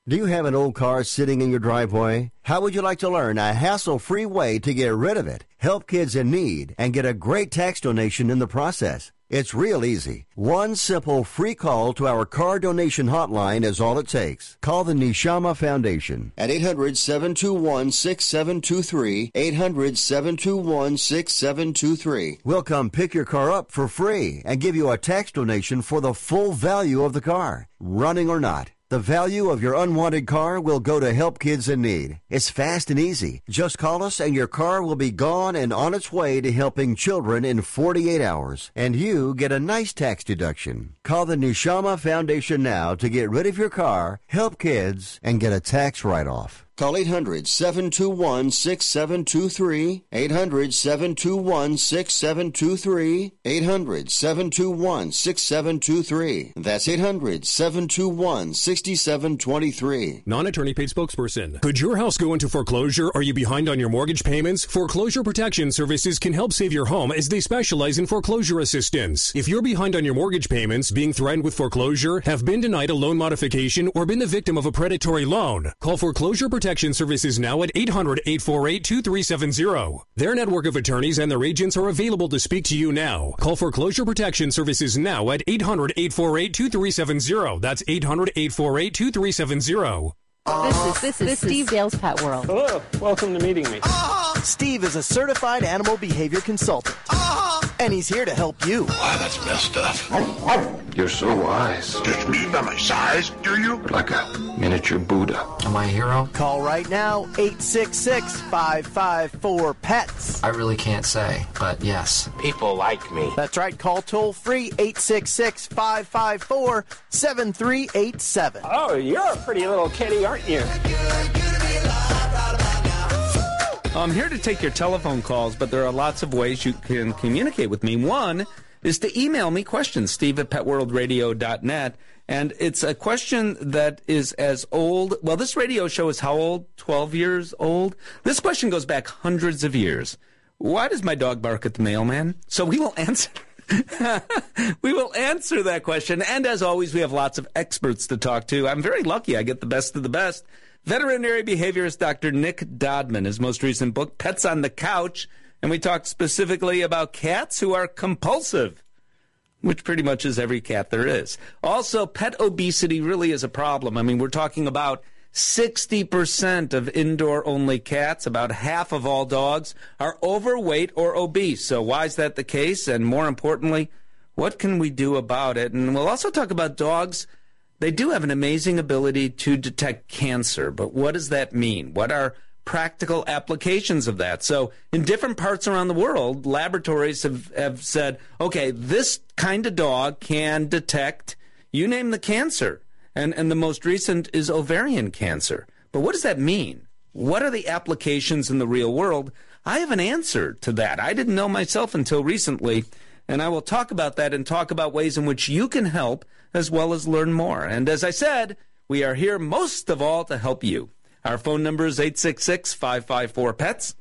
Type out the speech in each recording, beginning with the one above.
Do you have an old car sitting in your driveway? How would you like to learn a hassle-free way to get rid of it, help kids in need, and get a great tax donation in the process? It's real easy. One simple free call to our car donation hotline is all it takes. Call the Neshama Foundation at 800-721-6723, 800-721-6723. We'll come pick your car up for free and give you a tax donation for the full value of the car, running or not. The value of your unwanted car will go to help kids in need. It's fast and easy. Just call us and your car will be gone and on its way to helping children in 48 hours. And you get a nice tax deduction. Call the Neshama Foundation now to get rid of your car, help kids, and get a tax write-off. Call 800-721-6723, 800-721-6723, 800-721-6723. That's 800-721-6723. Non-attorney paid spokesperson. Could your house go into foreclosure? Are you behind on your mortgage payments? Foreclosure Protection Services can help save your home as they specialize in foreclosure assistance. If you're behind on your mortgage payments, being threatened with foreclosure, have been denied a loan modification, or been the victim of a predatory loan, call Foreclosure Protection Services now at 800-848-2370. Their network of attorneys and their agents are available to speak to you now. Call Foreclosure Protection Services now at 800-848-2370. That's 800-848-2370. This is Steve Dale's Pet World. Hello, welcome to meeting me. Steve is a certified animal behavior consultant. And he's here to help you. Wow, that's messed up. You're so wise. Judge me by my size, do you? Like a miniature Buddha. Am I a hero? Call right now, 866-554-PETS. I really can't say, but yes. People like me. That's right, call toll free, 866-554-7387. Oh, you're a pretty little kitty, aren't you? I'm here to take your telephone calls, but there are lots of ways you can communicate with me. One is to email me questions, steve@petworldradio.net. And it's a question that is as old. Well, this radio show is how old? 12 years old? This question goes back hundreds of years. Why does my dog bark at the mailman? So we will answer. We will answer that question. And as always, we have lots of experts to talk to. I'm very lucky. I get the best of the best. Veterinary behaviorist Dr. Nick Dodman, his most recent book, Pets on the Couch. And we talk specifically about cats who are compulsive, which pretty much is every cat there is. Also, pet obesity really is a problem. I mean, we're talking about 60% of indoor-only cats, about half of all dogs, are overweight or obese. So why is that the case? And more importantly, what can we do about it? And we'll also talk about dogs. They do have an amazing ability to detect cancer, but what does that mean? What are practical applications of that? So in different parts around the world, laboratories have said, okay, this kind of dog can detect, you name the cancer. And the most recent is ovarian cancer. But what does that mean? What are the applications in the real world? I have an answer to that. I didn't know myself until recently, and I will talk about that and talk about ways in which you can help as well as learn more. And as I said, we are here most of all to help you. Our phone number is 866-554-PETS,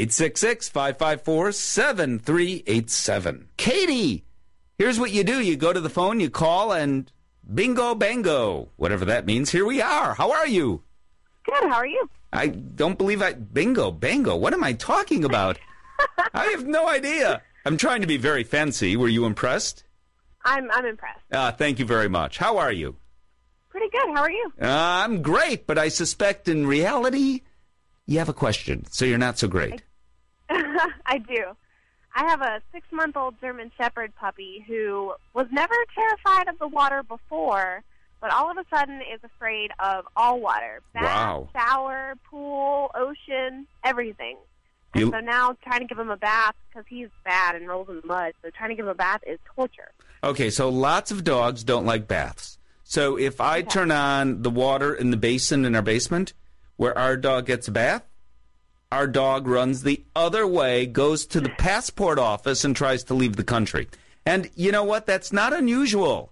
866-554-7387. Katie, here's what you do. You go to the phone, you call, and bingo, bango, whatever that means. Here we are. How are you? Good. How are you? I don't believe bingo, bango. What am I talking about? I have no idea. I'm trying to be very fancy. Were you impressed? I'm impressed. Thank you very much. How are you? Pretty good. How are you? I'm great, but I suspect in reality you have a question, so you're not so great. I do. I have a 6-month-old German Shepherd puppy who was never terrified of the water before, but all of a sudden is afraid of all water. Bath, wow. Shower, pool, ocean, everything. And so now trying to give him a bath, because he's bad and rolls in the mud, so trying to give him a bath is torture. Okay, so lots of dogs don't like baths. So if I turn on the water in the basin in our basement where our dog gets a bath, our dog runs the other way, goes to the passport office, and tries to leave the country. And you know what? That's not unusual.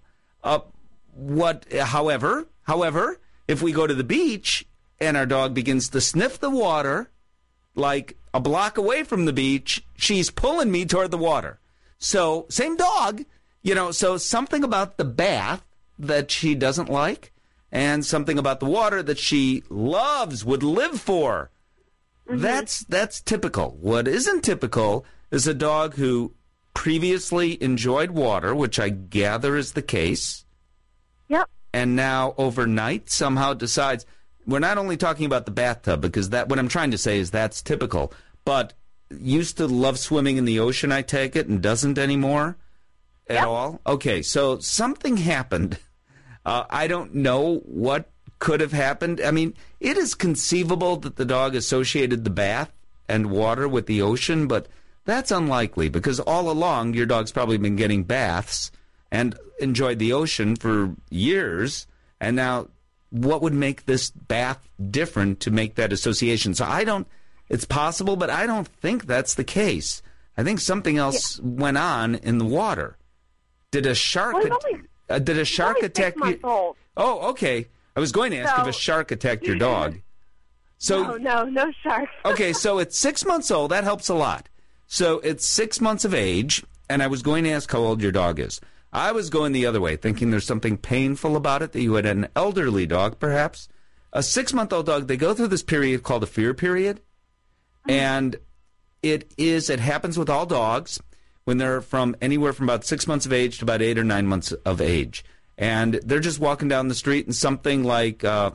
However, if we go to the beach and our dog begins to sniff the water, like a block away from the beach, she's pulling me toward the water. So, same dog, so something about the bath that she doesn't like. and something about the water that she loves, would live for. Mm-hmm. That's typical. What isn't typical is a dog who previously enjoyed water, which I gather is the case. Yep. And now overnight somehow decides, we're not only talking about the bathtub, because what I'm trying to say is that's typical, but used to love swimming in the ocean, I take it, and doesn't anymore at all? Okay, so something happened. I don't know what could have happened. I mean, it is conceivable that the dog associated the bath and water with the ocean, but that's unlikely, because all along your dog's probably been getting baths and enjoyed the ocean for years, and now what would make this bath different to make that association? So it's possible, but I don't think that's the case. I think something else went on in the water. Did a shark attack you? Oh, okay. I was going to ask if a shark attacked your dog. So No sharks. Okay, so it's 6 months old. That helps a lot. So it's 6 months of age, and I was going to ask how old your dog is. I was going the other way, thinking there's something painful about it, that you had an elderly dog, perhaps. A 6-month-old dog, they go through this period called a fear period, and it happens with all dogs when they're from anywhere from about 6 months of age to about 8 or 9 months of age. And they're just walking down the street and something like, a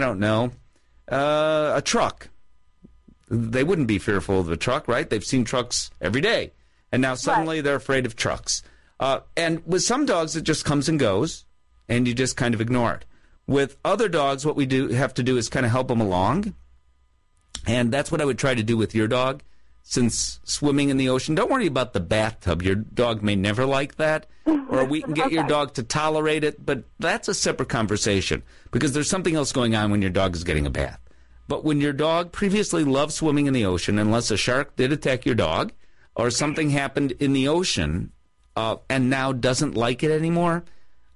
truck. They wouldn't be fearful of a truck, right? They've seen trucks every day. And now suddenly they're afraid of trucks. And with some dogs, it just comes and goes, and you just kind of ignore it. With other dogs, what we have to do is kind of help them along. And that's what I would try to do with your dog. Since swimming in the ocean, don't worry about the bathtub. Your dog may never like that, or we can get your dog to tolerate it, but that's a separate conversation, because there's something else going on when your dog is getting a bath. But when your dog previously loved swimming in the ocean, unless a shark did attack your dog, or something happened in the ocean, and now doesn't like it anymore,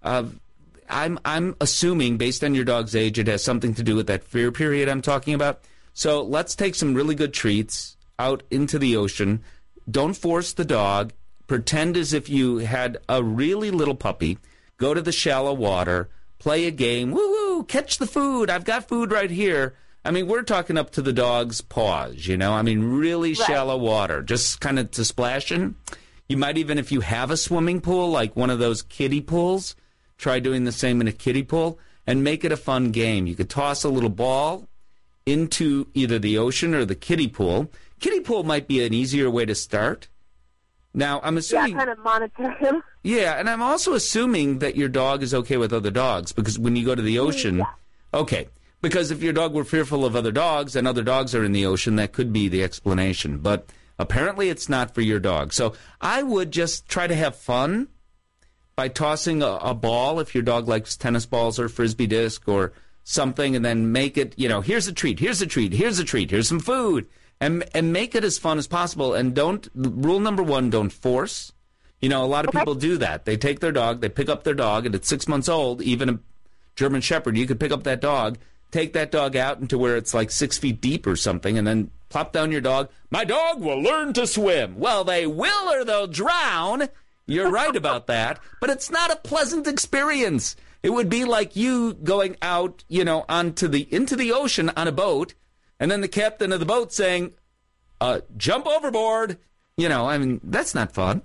I'm assuming, based on your dog's age, it has something to do with that fear period I'm talking about. So let's take some really good treats out into the ocean. Don't force the dog. Pretend as if you had a really little puppy. Go to the shallow water. Play a game. Woo-woo, catch the food. I've got food right here. I mean, we're talking up to the dog's paws, I mean, really shallow water, just kind of to splash in. You might even, if you have a swimming pool, like one of those kiddie pools, try doing the same in a kiddie pool and make it a fun game. You could toss a little ball into either the ocean or the kiddie pool. Kiddie pool might be an easier way to start. Now, I'm assuming... kind of monitor him. Yeah, and I'm also assuming that your dog is okay with other dogs, because when you go to the ocean... Okay, because if your dog were fearful of other dogs and other dogs are in the ocean, that could be the explanation. But apparently it's not for your dog. So I would just try to have fun by tossing a ball, if your dog likes tennis balls or Frisbee disc or something, and then make it, here's a treat, here's a treat, here's a treat, here's some food. And make it as fun as possible. And rule number one, don't force. A lot of people do that. They take their dog, they pick up their dog, and at 6 months old, even a German Shepherd, you could pick up that dog, take that dog out into where it's like 6 feet deep or something, and then plop down your dog. My dog will learn to swim. Well, they will, or they'll drown. You're right about that. But it's not a pleasant experience. It would be like you going out, into the ocean on a boat, and then the captain of the boat saying, jump overboard. That's not fun.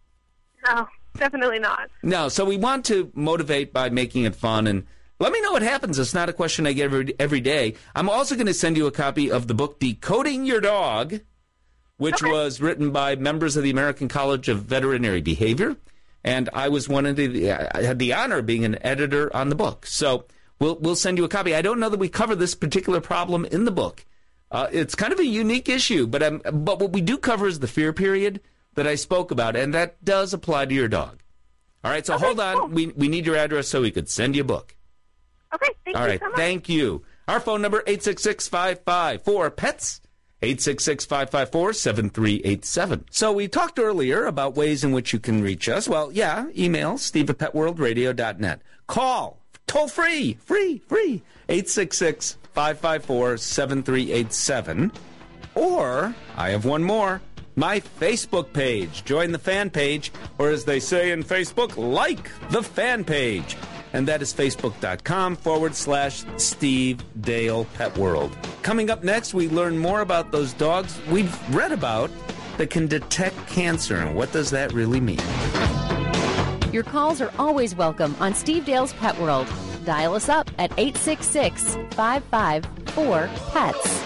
No, definitely not. No, so we want to motivate by making it fun. And let me know what happens. It's not a question I get every day. I'm also going to send you a copy of the book Decoding Your Dog, which was written by members of the American College of Veterinary Behavior. And I was I had the honor of being an editor on the book. So we'll send you a copy. I don't know that we cover this particular problem in the book. It's kind of a unique issue, but what we do cover is the fear period that I spoke about, and that does apply to your dog. All right, so hold on. Cool. We need your address so we could send you a book. Okay, thank you so much. Thank you. Our phone number, 866-554-PETS, 866-554-7387. So we talked earlier about ways in which you can reach us. Well, email steve@petworldradio.net. Call, toll free, 866-554-7387. Or, I have one more, my Facebook page. Join the fan page, or as they say in Facebook, like the fan page. and that is facebook.com/Steve Dale Pet World. Coming up next, we learn more about those dogs we've read about that can detect cancer, and what does that really mean? Your calls are always welcome on Steve Dale's Pet World. Dial us up at 866-554-PETS.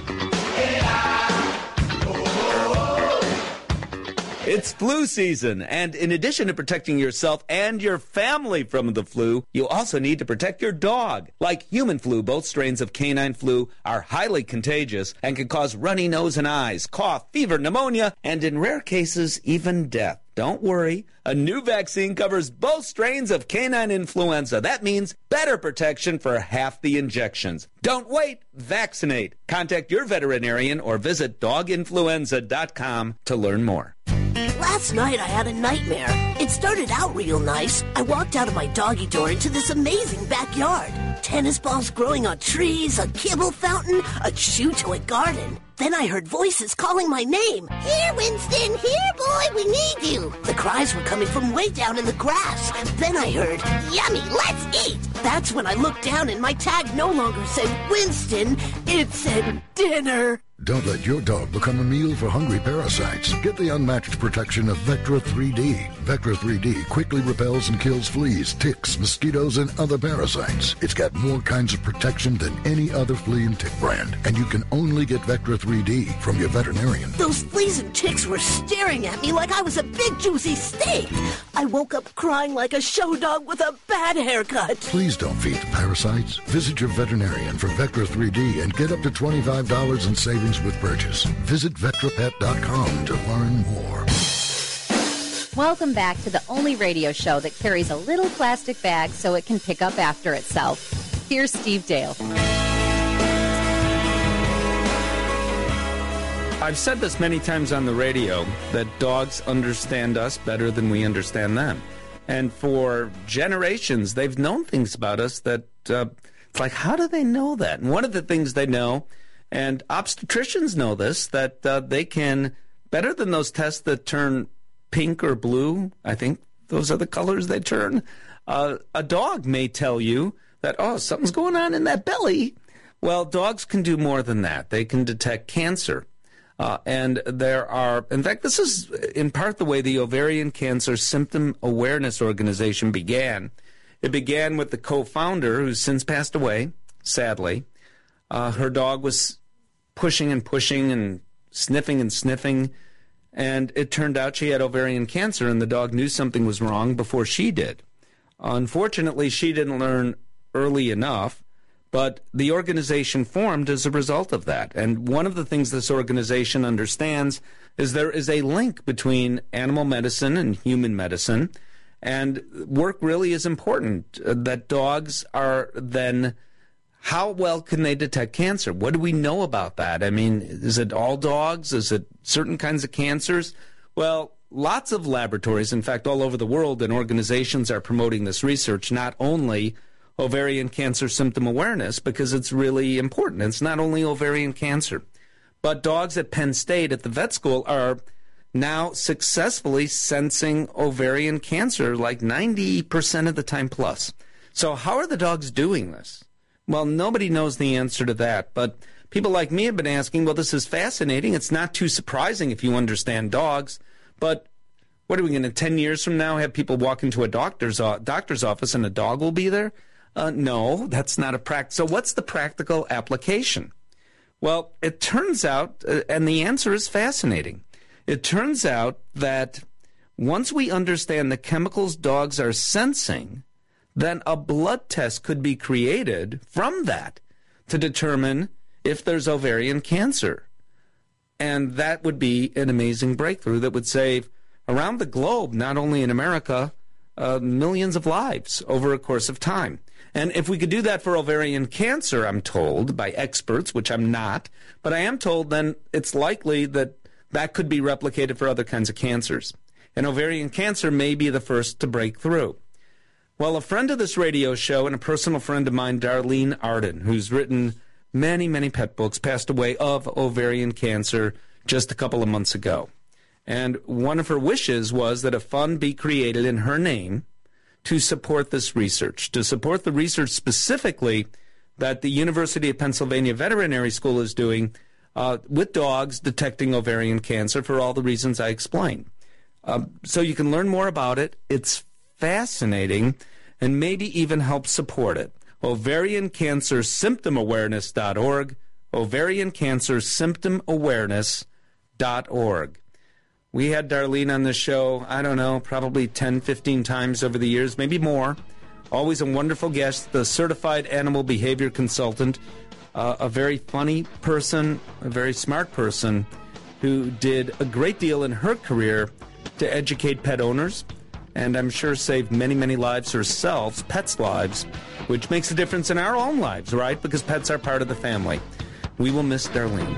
It's flu season, and in addition to protecting yourself and your family from the flu, you also need to protect your dog. Like human flu, both strains of canine flu are highly contagious and can cause runny nose and eyes, cough, fever, pneumonia, and in rare cases, even death. Don't worry, a new vaccine covers both strains of canine influenza. That means better protection for half the injections. Don't wait, vaccinate. Contact your veterinarian or visit doginfluenza.com to learn more. Last night I had a nightmare. It started out real nice. I walked out of my doggy door into this amazing backyard. Tennis balls growing on trees, a kibble fountain, a chew-toy garden. Then I heard voices calling my name. Here, Winston! Here, boy! We need you! The cries were coming from way down in the grass. Then I heard, yummy, let's eat! That's when I looked down and my tag no longer said Winston. It said dinner. Don't let your dog become a meal for hungry parasites. Get the unmatched protection of Vectra 3D. Vectra 3D quickly repels and kills fleas, ticks, mosquitoes, and other parasites. It's got more kinds of protection than any other flea and tick brand. And you can only get Vectra 3D from your veterinarian. Those fleas and ticks were staring at me like I was a big juicy steak. I woke up crying like a show dog with a bad haircut. Please don't feed the parasites. Visit your veterinarian for Vectra 3D and get up to $25 in savings with purchase. Visit VetraPet.com to learn more. Welcome back to the only radio show that carries a little plastic bag so it can pick up after itself. Here's Steve Dale. I've said this many times on the radio, that dogs understand us better than we understand them. And for generations, they've known things about us that, it's like, how do they know that? And one of the things they know, and obstetricians know this, that they can, better than those tests that turn pink or blue, I think those are the colors they turn, a dog may tell you that, oh, something's going on in that belly. Well, dogs can do more than that. They can detect cancer. And there are, in fact, this is in part the way the Ovarian Cancer Symptom Awareness Organization began. It began with the co-founder, who's since passed away, sadly. Her dog was pushing and pushing and sniffing, and it turned out she had ovarian cancer, and the dog knew something was wrong before she did. Unfortunately, she didn't learn early enough, but the organization formed as a result of that. And one of the things this organization understands is there is a link between animal medicine and human medicine, and work really is important. That dogs are then, how well can they detect cancer? What do we know about that? I mean, is it all dogs? Is it certain kinds of cancers? Well, lots of laboratories, in fact, all over the world, and organizations are promoting this research, not only ovarian cancer symptom awareness, because it's really important. It's not only ovarian cancer, but dogs at Penn State at the vet school are now successfully sensing ovarian cancer like 90% of the time plus. So how are the dogs doing this? Well, nobody knows the answer to that, but people like me have been asking, well, this is fascinating. It's not too surprising if you understand dogs, but what are we going to, 10 years from now, have people walk into a doctor's office and a dog will be there? No, that's not a practice. So what's the practical application? Well, it turns out, and the answer is fascinating, it turns out that once we understand the chemicals dogs are sensing, then a blood test could be created from that to determine if there's ovarian cancer. And that would be an amazing breakthrough that would save, around the globe, not only in America, millions of lives over a course of time. And if we could do that for ovarian cancer, I'm told, by experts, which I'm not, but I am told then it's likely that that could be replicated for other kinds of cancers. And ovarian cancer may be the first to break through. Well, a friend of this radio show and a personal friend of mine, Darlene Arden, who's written many, many pet books, passed away of ovarian cancer just a couple of months ago. And one of her wishes was that a fund be created in her name to support this research, to support the research specifically that the University of Pennsylvania Veterinary School is doing with dogs detecting ovarian cancer for all the reasons I explained. So you can learn more about it. It's fascinating and maybe even help support it. OvarianCancerSymptomAwareness.org, OvarianCancerSymptomAwareness.org. We had Darlene on the show, I don't know, probably 10, 15 times over the years, maybe more. Always a wonderful guest, the certified animal behavior consultant, a very funny person, a very smart person who did a great deal in her career to educate pet owners, and I'm sure saved many, many lives herself, pets' lives, which makes a difference in our own lives, right? Because pets are part of the family. We will miss Darlene.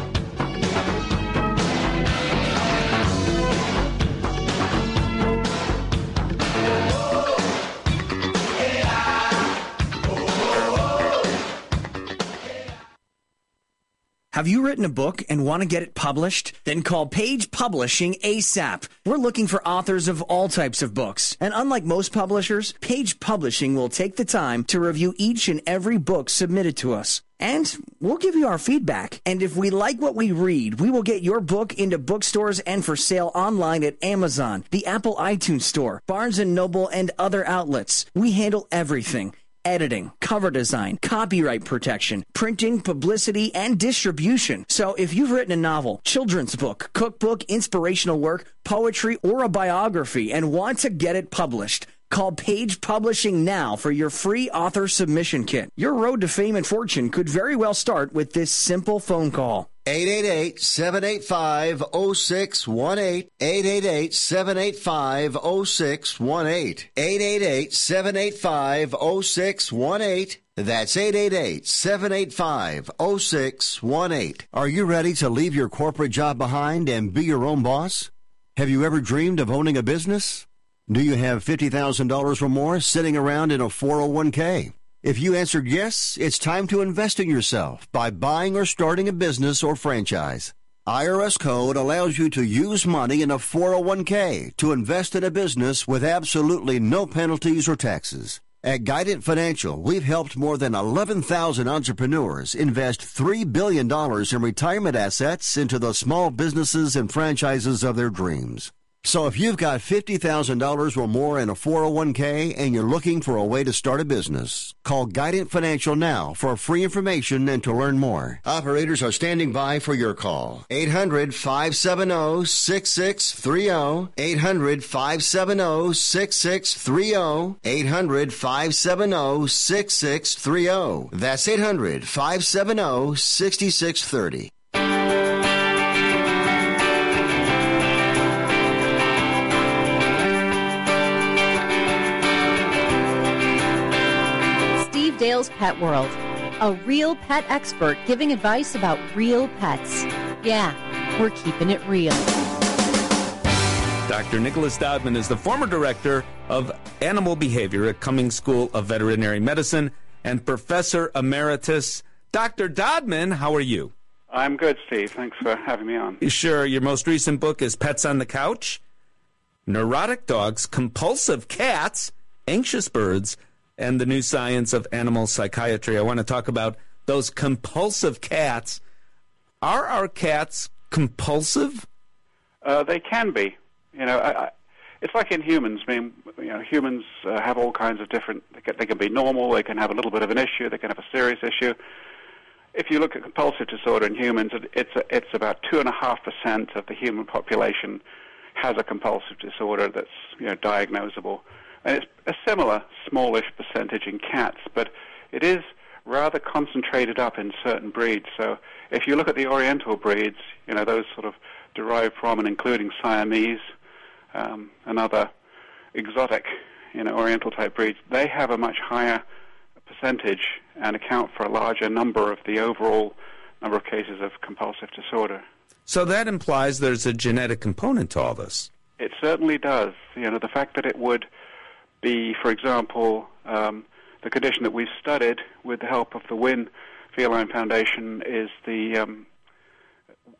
Have you written a book and want to get it published? Then call Page Publishing ASAP. We're looking for authors of all types of books. And unlike most publishers, Page Publishing will take the time to review each and every book submitted to us. And we'll give you our feedback. And if we like what we read, we will get your book into bookstores and for sale online at Amazon, the Apple iTunes Store, Barnes & Noble, and other outlets. We handle everything. Editing, cover design, copyright protection, printing, publicity, and distribution. So if you've written a novel, children's book, cookbook, inspirational work, poetry, or a biography and want to get it published, call Page Publishing now for your free author submission kit. Your road to fame and fortune could very well start with this simple phone call. 888-785-0618. 888-785-0618. 888-785-0618. That's 888-785-0618. Are you ready to leave your corporate job behind and be your own boss? Have you ever dreamed of owning a business? Do you have $50,000 or more sitting around in a 401k? If you answered yes, it's time to invest in yourself by buying or starting a business or franchise. IRS code allows you to use money in a 401k to invest in a business with absolutely no penalties or taxes. At Guidant Financial, we've helped more than 11,000 entrepreneurs invest $3 billion in retirement assets into the small businesses and franchises of their dreams. So if you've got $50,000 or more in a 401k and you're looking for a way to start a business, call Guidant Financial now for free information and to learn more. Operators are standing by for your call. 800-570-6630. 800-570-6630. 800-570-6630. That's 800-570-6630. Dale's Pet World, a real pet expert giving advice about real pets. Yeah, we're keeping it real. Dr. Nicholas Dodman is the former director of animal behavior at Cummings School of Veterinary Medicine and Professor Emeritus. Dr. Dodman, how are you? I'm good, Steve. Thanks for having me on. Sure. Your most recent book is Pets on the Couch, Neurotic Dogs, Compulsive Cats, Anxious Birds, and the New Science of Animal Psychiatry. I want to talk about those compulsive cats. Are our cats compulsive? They can be. You know, it's like in humans. I mean, you know, humans have all kinds of different. They can be normal. They can have a little bit of an issue. They can have a serious issue. If you look at compulsive disorder in humans, it's about 2.5% of the human population has a compulsive disorder that's, you know, diagnosable. And it's a similar smallish percentage in cats, but it is rather concentrated up in certain breeds. So if you look at the Oriental breeds, you know, those sort of derived from and including Siamese and other exotic, you know, Oriental type breeds, they have a much higher percentage and account for a larger number of the overall number of cases of compulsive disorder. So that implies there's a genetic component to all this. It certainly does. You know, the fact that it would be, for example, the condition that we've studied with the help of the WIN Feline Foundation is the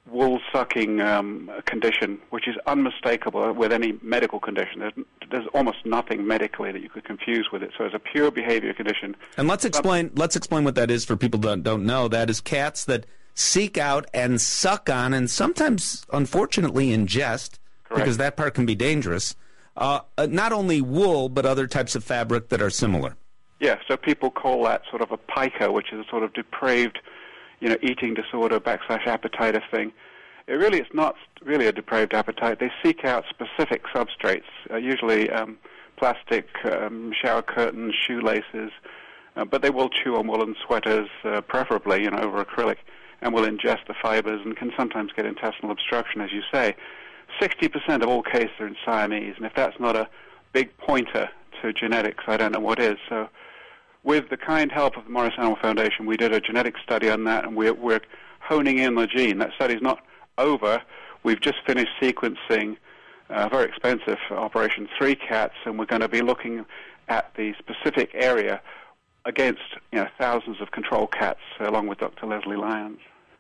wool-sucking condition, which is unmistakable with any medical condition. There's almost nothing medically that you could confuse with it. So it's a pure behavior condition. And let's explain what that is for people that don't know. That is cats that seek out and suck on and sometimes, unfortunately, ingest, because that part can be dangerous, not only wool, but other types of fabric that are similar. Yeah, so people call that sort of a pica, which is a sort of depraved, eating disorder / appetite thing. It's not really a depraved appetite. They seek out specific substrates, usually plastic, shower curtains, shoelaces, but they will chew on woolen sweaters, preferably, over acrylic, and will ingest the fibers and can sometimes get intestinal obstruction, as you say. 60% of all cases are in Siamese, and if that's not a big pointer to genetics, I don't know what is. So with the kind help of the Morris Animal Foundation, we did a genetic study on that, and we're honing in the gene. That study's not over. We've just finished sequencing a very expensive operation, 3 cats, and we're going to be looking at the specific area against thousands of control cats, along with Dr. Leslie Lyons.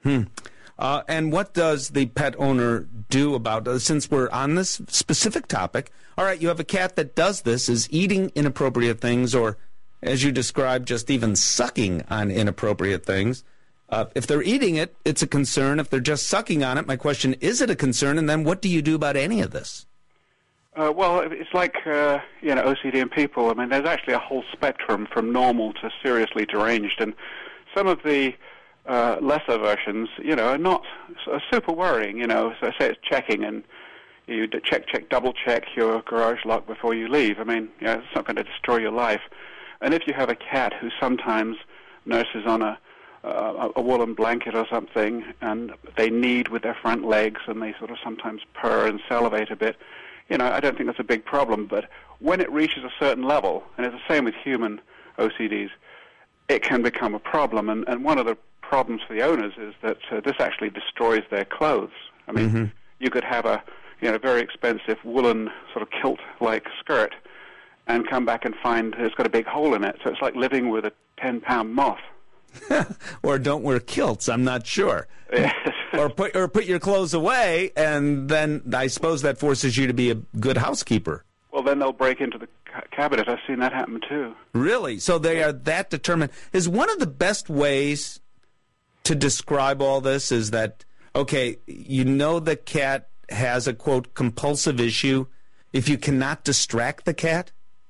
And what does the pet owner do about it? Since we're on this specific topic, all right, you have a cat that does this, is eating inappropriate things, or, as you described, just even sucking on inappropriate things. If they're eating it, it's a concern. If they're just sucking on it, my question, is it a concern? And then what do you do about any of this? Well, it's like, OCD in people. I mean, there's actually a whole spectrum from normal to seriously deranged. And some of the lesser versions, are not super worrying, So I say it's checking, and you check, double check your garage lock before you leave. I mean, it's not going to destroy your life. And if you have a cat who sometimes nurses on a woolen blanket or something, and they knead with their front legs, and they sort of sometimes purr and salivate a bit, I don't think that's a big problem. But when it reaches a certain level, and it's the same with human OCDs, it can become a problem. And one of the problems for the owners is that this actually destroys their clothes. I mean, you could have a very expensive woolen sort of kilt-like skirt and come back and find it's got a big hole in it. So it's like living with a 10-pound moth. Or don't wear kilts, I'm not sure. Yes. or put your clothes away, and then I suppose that forces you to be a good housekeeper. Well, then they'll break into the cabinet. I've seen that happen too. Really? So they are that determined. Is one of the best ways to describe all this is that, okay, the cat has a, quote, compulsive issue if you cannot distract the cat?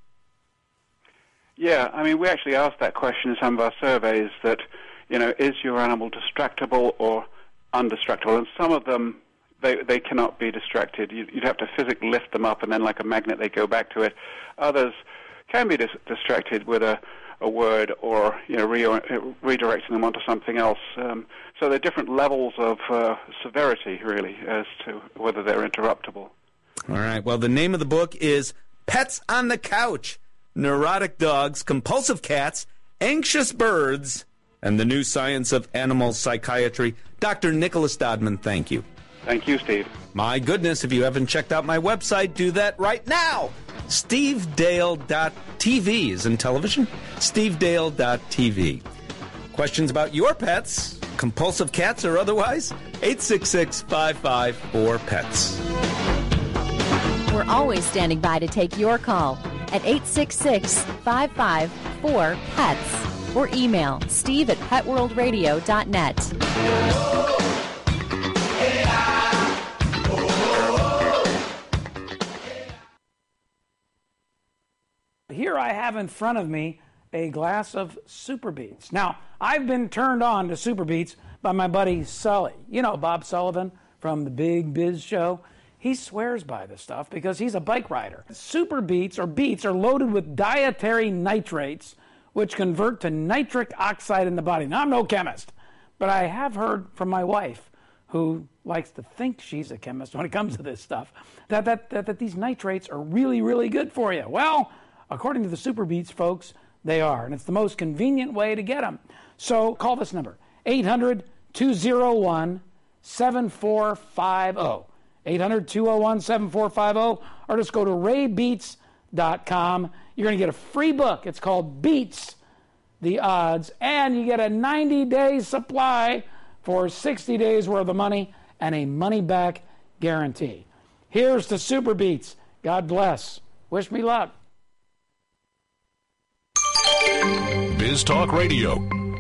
Yeah, I mean, we actually asked that question in some of our surveys that, is your animal distractible or undistractable? And some of them, they cannot be distracted. You'd have to physically lift them up, and then like a magnet, they go back to it. Others can be distracted with a word or, redirecting them onto something else. So there are different levels of severity, really, as to whether they're interruptible. All right. Well, the name of the book is Pets on the Couch: Neurotic Dogs, Compulsive Cats, Anxious Birds, and the New Science of Animal Psychiatry. Dr. Nicholas Dodman, thank you. Thank you, Steve. My goodness, if you haven't checked out my website, do that right now. SteveDale.tv is in television. SteveDale.tv. Questions about your pets, compulsive cats or otherwise? 866-554-PETS. We're always standing by to take your call at 866-554-PETS or email steve@petworldradio.net. Here I have in front of me a glass of Super Beets. Now, I've been turned on to Super Beets by my buddy Sully. Bob Sullivan from the Big Biz Show. He swears by this stuff because he's a bike rider. Super Beets, or beets, are loaded with dietary nitrates, which convert to nitric oxide in the body. Now, I'm no chemist, but I have heard from my wife, who likes to think she's a chemist when it comes to this stuff, that these nitrates are really, really good for you. Well, according to the Super Beets folks, they are, and it's the most convenient way to get them. So call this number, 800-201-7450. 800-201-7450, or just go to raybeets.com. You're going to get a free book. It's called Beets, the Odds, and you get a 90-day supply for 60 days worth of money and a money-back guarantee. Here's to Super Beats. God bless. Wish me luck. Biz Talk Radio.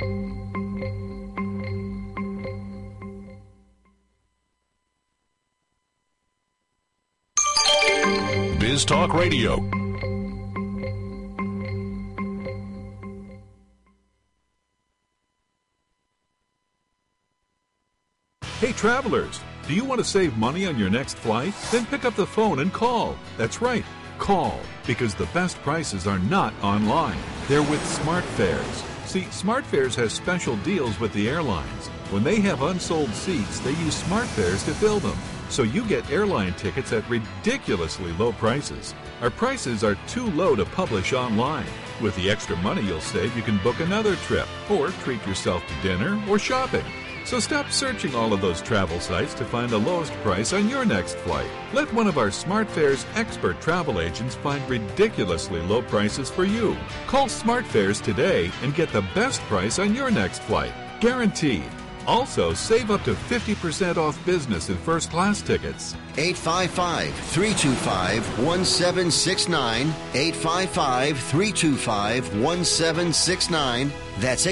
Biz Talk Radio. Hey travelers, do you want to save money on your next flight? Then pick up the phone and call. That's right, call, because the best prices are not online. They're with SmartFares. See, SmartFares has special deals with the airlines. When they have unsold seats, they use SmartFares to fill them. So you get airline tickets at ridiculously low prices. Our prices are too low to publish online. With the extra money you'll save, you can book another trip or treat yourself to dinner or shopping. So stop searching all of those travel sites to find the lowest price on your next flight. Let one of our SmartFares expert travel agents find ridiculously low prices for you. Call SmartFares today and get the best price on your next flight. Guaranteed. Also, save up to 50% off business and first class tickets. 855-325-1769. 855-325-1769. That's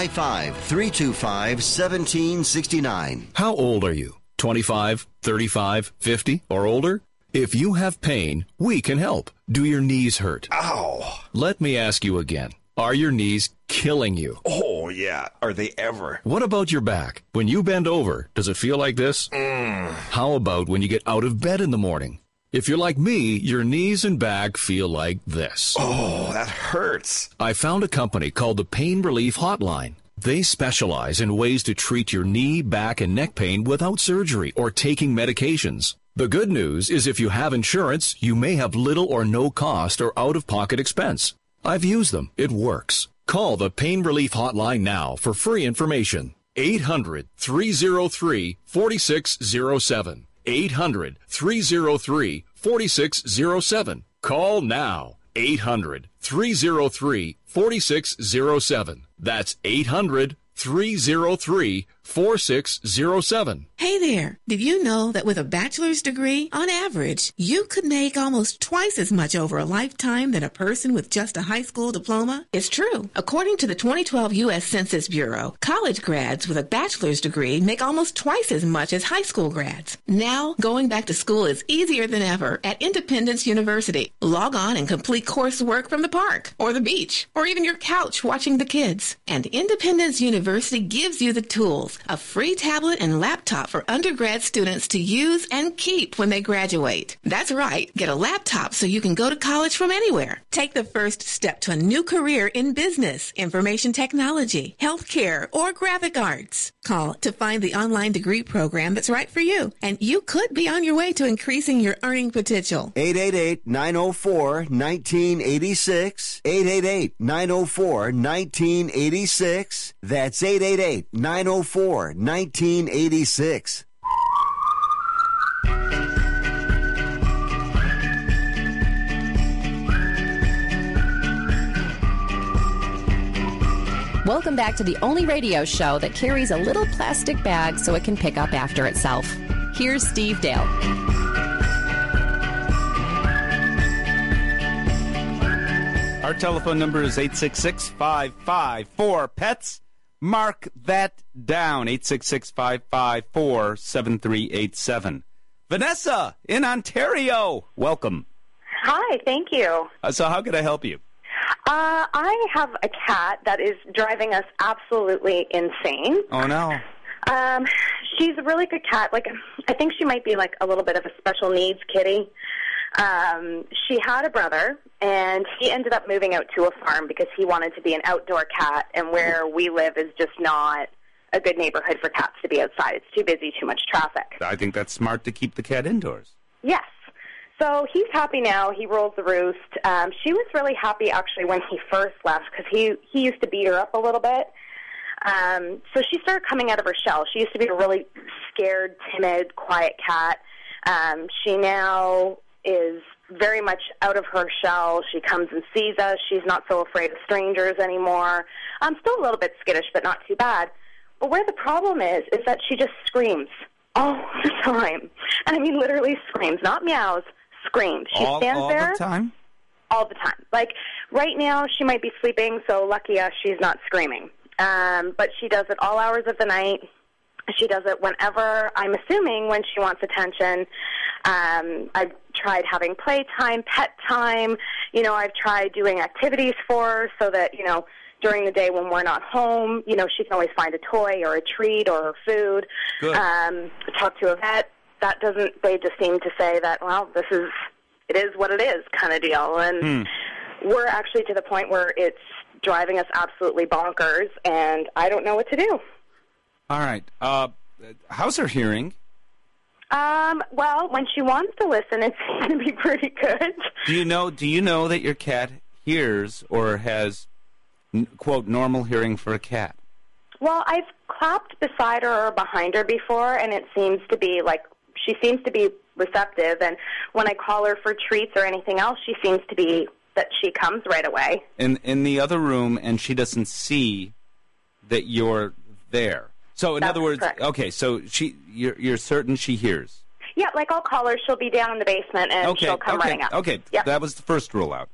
855-325-1769. How old are you? 25, 35, 50, or older? If you have pain, we can help. Do your knees hurt? Ow. Let me ask you again. Are your knees killing you? Oh, yeah. Are they ever? What about your back? When you bend over, does it feel like this? How about when you get out of bed in the morning? If you're like me, your knees and back feel like this. Oh, that hurts. I found a company called the Pain Relief Hotline. They specialize in ways to treat your knee, back, and neck pain without surgery or taking medications. The good news is if you have insurance, you may have little or no cost or out-of-pocket expense. I've used them. It works. Call the Pain Relief Hotline now for free information. 800-303-4607. 800-303-4607. Call now. 800-303-4607. That's 800-303-4607. Hey there. Did you know that with a bachelor's degree, on average, you could make almost twice as much over a lifetime than a person with just a high school diploma? It's true. According to the 2012 U.S. Census Bureau, college grads with a bachelor's degree make almost twice as much as high school grads. Now, going back to school is easier than ever at Independence University. Log on and complete coursework from the park, or the beach, or even your couch watching the kids. And Independence University gives you the tools, a free tablet and laptop for undergrad students to use and keep when they graduate. That's right. Get a laptop so you can go to college from anywhere. Take the first step to a new career in business, information technology, healthcare, or graphic arts. Call to find the online degree program that's right for you, and you could be on your way to increasing your earning potential. 888-904-1986. 888-904-1986. That's 888-904-1986. Welcome back to the only radio show that carries a little plastic bag so it can pick up after itself. Here's Steve Dale. Our telephone number is 866-554-PETS. Mark that down, 866-554-7387. Vanessa in Ontario, welcome. Hi, thank you. So how could I help you? I have a cat that is driving us absolutely insane. Oh, no. She's a really good cat. Like, I think she might be like a little bit of a special needs kitty. She had a brother, and he ended up moving out to a farm because he wanted to be an outdoor cat, and where we live is just not a good neighborhood for cats to be outside. It's too busy, too much traffic. I think that's smart to keep the cat indoors. Yes. So he's happy now. He rolls the roost. She was really happy, actually, when he first left because he used to beat her up a little bit. So she started coming out of her shell. She used to be a really scared, timid, quiet cat. She now is very much out of her shell. She comes and sees us. She's not so afraid of strangers anymore. Still a little bit skittish, but not too bad. But where the problem is that she just screams All the time. And I mean literally screams, not meows, screams. She stands all there. the time? All the time. Like, right now she might be sleeping, so lucky us, she's not screaming. But she does it all hours of the night. She does it whenever, I'm assuming, when she wants attention. I've tried having playtime, pet time. You know, I've tried doing activities for her so that, you know, during the day when we're not home, you know, she can always find a toy or a treat or food. Good. Talk to a vet. That doesn't, they just seem to say that, well, it is what it is kind of deal. And we're actually to the point where it's driving us absolutely bonkers, and I don't know what to do. All right. How's her hearing? Well, when she wants to listen, it's going to be pretty good. Do you know that your cat hears or has, quote, normal hearing for a cat? Well, I've clapped beside her or behind her before, and it seems to be like she seems to be receptive. And when I call her for treats or anything else, she seems to be that she comes right away. In the other room, and she doesn't see that you're there. So in other words, correct. Okay, so you're certain she hears. Yeah, like I'll call her. She'll be down in the basement, and she'll come running up. Okay, yep. That was the first rule out.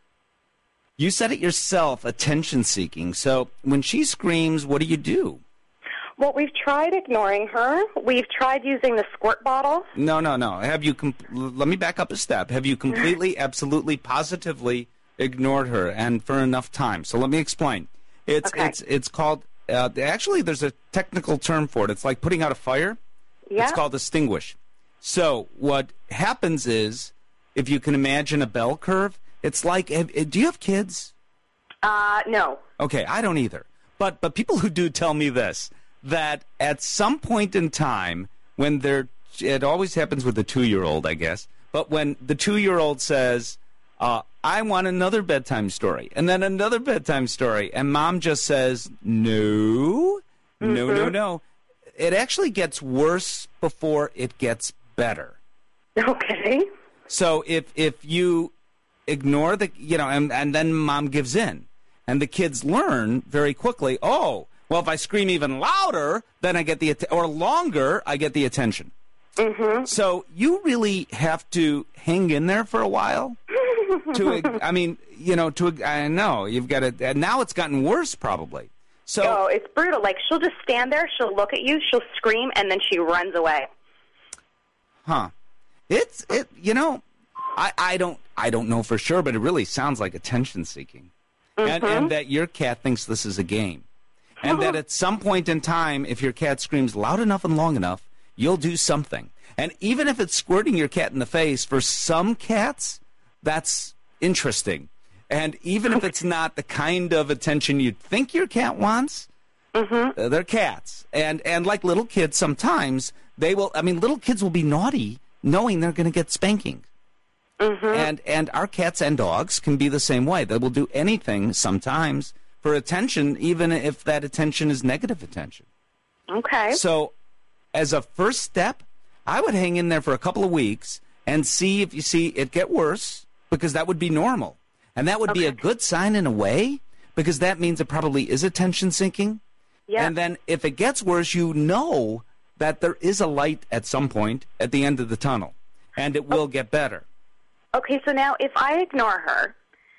You said it yourself, attention-seeking. So when she screams, what do you do? Well, we've tried ignoring her. We've tried using the squirt bottle. No. Have you? Let me back up a step. Have you completely, absolutely, positively ignored her, and for enough time? So let me explain. It's called. Actually, there's a technical term for it. It's like putting out a fire. Yeah. It's called extinguish. So what happens is, if you can imagine a bell curve, it's like. Do you have kids? No. Okay, I don't either. But people who do tell me this, that at some point in time, when it always happens with the 2-year-old, I guess, but when the 2-year-old says, I want another bedtime story, and then another bedtime story, and mom just says, no, no. It actually gets worse before it gets better. Okay. So if you ignore and then mom gives in, and the kids learn very quickly, oh, well, if I scream even louder, then I get or longer, I get the attention. Mm-hmm. So you really have to hang in there for a while. I know you've got to. And now it's gotten worse, probably. So it's brutal. Like she'll just stand there, she'll look at you, she'll scream, and then she runs away. Huh? I don't know for sure, but it really sounds like attention seeking, and that your cat thinks this is a game. And that at some point in time, if your cat screams loud enough and long enough, you'll do something. And even if it's squirting your cat in the face, for some cats, that's interesting. And even if it's not the kind of attention you'd think your cat wants, they're cats. And like little kids, sometimes little kids will be naughty knowing they're going to get spanking. And our cats and dogs can be the same way. They will do anything sometimes for attention, even if that attention is negative attention. Okay. So, as a first step, I would hang in there for a couple of weeks and see if you see it get worse, because that would be normal. And that would be a good sign in a way, because that means it probably is attention seeking. Yeah. And then if it gets worse, you know that there is a light at some point at the end of the tunnel, and it will get better. Okay, so now if I ignore her,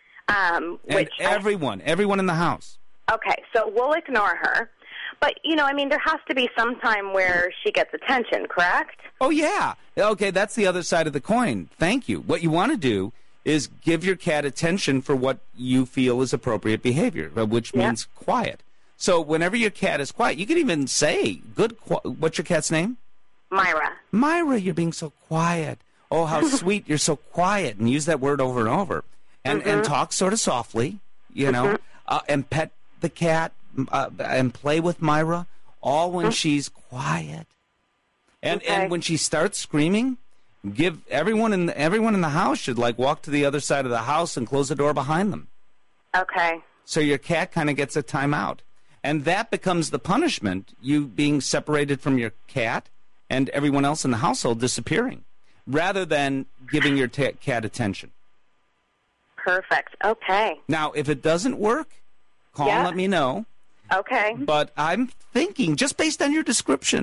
everyone in the house. Okay, so we'll ignore her. But, there has to be some time where she gets attention, correct? Oh, yeah. Okay, that's the other side of the coin. Thank you. What you want to do is give your cat attention for what you feel is appropriate behavior, which means quiet. So whenever your cat is quiet, you can even say, what's your cat's name? Myra. Myra, you're being so quiet. Oh, how sweet, you're so quiet. And use that word over and over. And talk sort of softly, and pet the cat and play with Myra, all when she's quiet. And when she starts screaming, give everyone in the house should walk to the other side of the house and close the door behind them. Okay. So your cat kind of gets a timeout. And that becomes the punishment, you being separated from your cat and everyone else in the household disappearing, rather than giving your cat attention. Perfect. Okay. Now, if it doesn't work, call and let me know. Okay. But I'm thinking, just based on your description,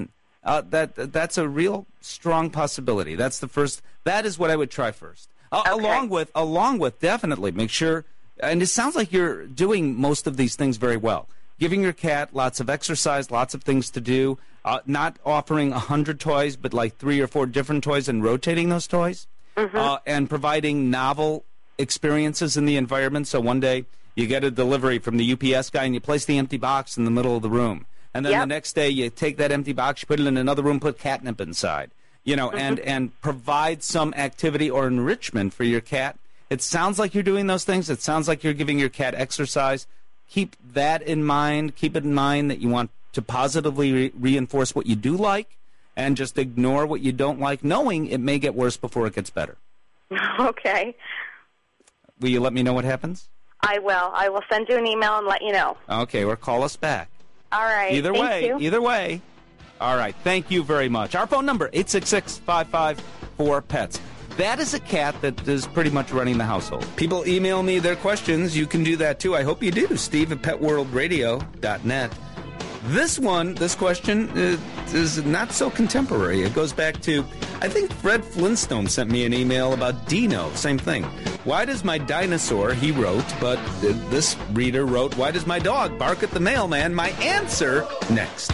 that's a real strong possibility. That's the first. That is what I would try first. Okay. Along with definitely make sure. And it sounds like you're doing most of these things very well. Giving your cat lots of exercise, lots of things to do. Not offering 100 toys, but like 3 or 4 different toys and rotating those toys. And providing novel experiences in the environment. So one day you get a delivery from the UPS guy and you place the empty box in the middle of the room. And then the next day you take that empty box, you put it in another room, put catnip inside. And provide some activity or enrichment for your cat. It sounds like you're doing those things. It sounds like you're giving your cat exercise. Keep that in mind. Keep it in mind that you want to positively reinforce what you do like and just ignore what you don't like, knowing it may get worse before it gets better. Okay. Will you let me know what happens? I will. I will send you an email and let you know. Okay, or call us back. All right. Either way. All right, thank you very much. Our phone number, 866-554-PETS. That is a cat that is pretty much running the household. People email me their questions. You can do that, too. I hope you do. Steve at petworldradio.net. This question is not so contemporary. It goes back to, I think Fred Flintstone sent me an email about Dino. Same thing. Why does my dinosaur, he wrote, but this reader wrote, why does my dog bark at the mailman? My answer next.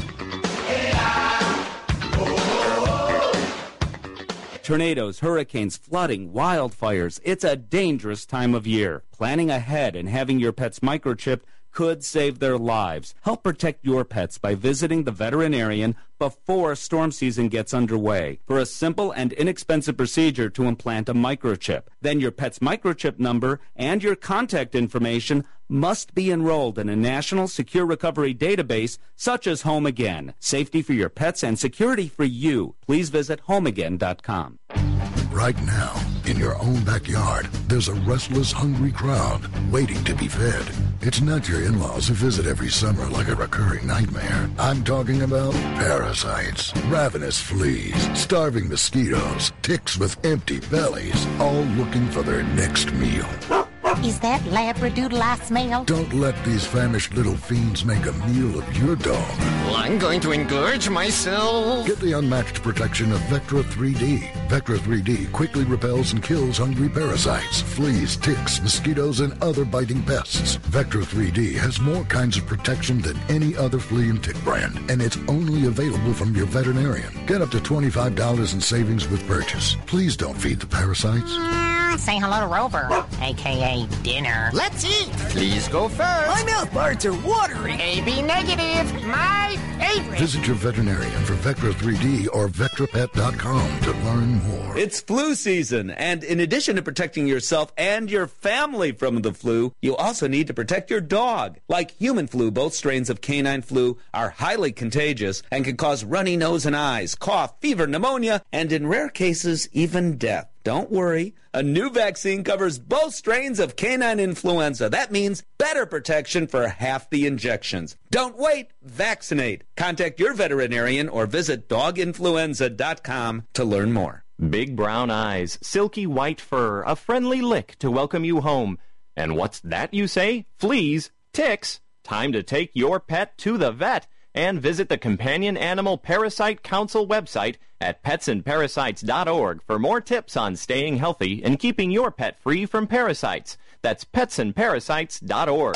Tornadoes, hurricanes, flooding, wildfires. It's a dangerous time of year. Planning ahead and having your pets microchipped could save their lives. Help protect your pets by visiting the veterinarian before storm season gets underway for a simple and inexpensive procedure to implant a microchip. Then your pet's microchip number and your contact information must be enrolled in a national secure recovery database such as Home Again. Safety for your pets and security for you. Please visit homeagain.com. Right now, in your own backyard, there's a restless, hungry crowd waiting to be fed. It's not your in-laws who visit every summer like a recurring nightmare. I'm talking about parasites, ravenous fleas, starving mosquitoes, ticks with empty bellies, all looking for their next meal. Is that Labradoodle I smell? Don't let these famished little fiends make a meal of your dog. Well, I'm going to engorge myself. Get the unmatched protection of Vectra 3D. Vectra 3D quickly repels and kills hungry parasites, fleas, ticks, mosquitoes, and other biting pests. Vectra 3D has more kinds of protection than any other flea and tick brand, and it's only available from your veterinarian. Get up to $25 in savings with purchase. Please don't feed the parasites. Say hello to Rover, a.k.a. dinner. Let's eat. Please go first. My mouth parts are watering. AB negative. My favorite. Visit your veterinarian for Vectra 3D or VectraPet.com to learn more. It's flu season, and in addition to protecting yourself and your family from the flu, you also need to protect your dog. Like human flu, both strains of canine flu are highly contagious and can cause runny nose and eyes, cough, fever, pneumonia, and in rare cases, even death. Don't worry. A new vaccine covers both strains of canine influenza. That means better protection for half the injections. Don't wait. Vaccinate. Contact your veterinarian or visit doginfluenza.com to learn more. Big brown eyes, silky white fur, a friendly lick to welcome you home. And what's that, you say? Fleas? Ticks? Time to take your pet to the vet and visit the Companion Animal Parasite Council website at petsandparasites.org for more tips on staying healthy and keeping your pet free from parasites. That's petsandparasites.org.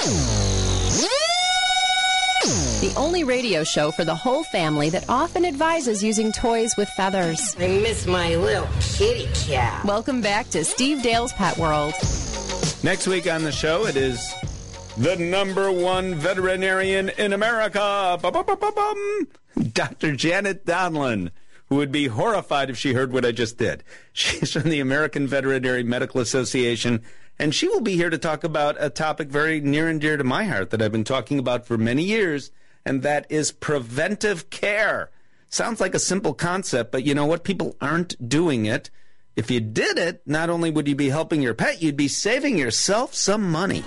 The only radio show for the whole family that often advises using toys with feathers. I miss my little kitty cat. Welcome back to Steve Dale's Pet World. Next week on the show, it is the #1 veterinarian in America, Dr. Janet Donlin, who would be horrified if she heard what I just did. She's from the American Veterinary Medical Association, and she will be here to talk about a topic very near and dear to my heart that I've been talking about for many years, and that is preventive care. Sounds like a simple concept, but you know what? People aren't doing it. If you did it, not only would you be helping your pet, you'd be saving yourself some money.